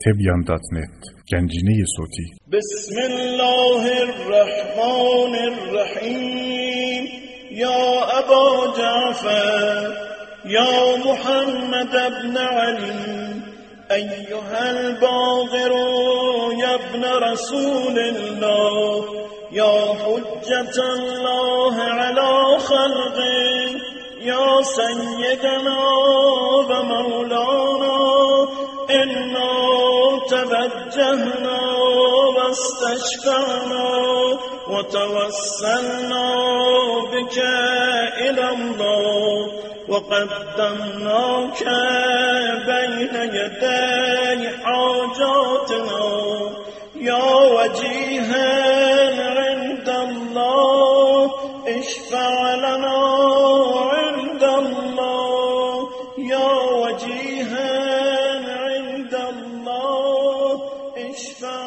تبیان.net گنجینه صوتی. بسم الله الرحمن الرحیم. یا ابا جعفر یا محمد ابن علی ایها الباغر یا ابن رسول الله یا حجة الله علی خلقه یا سیدنا و مولانا انا توجهنا واستشفعنا وتوسلنا بك إلى الله وقدمناك بين يدي حاجاتنا يا وجيها عند الله اشفع لنا عند الله يا وجيها عند الله اشفع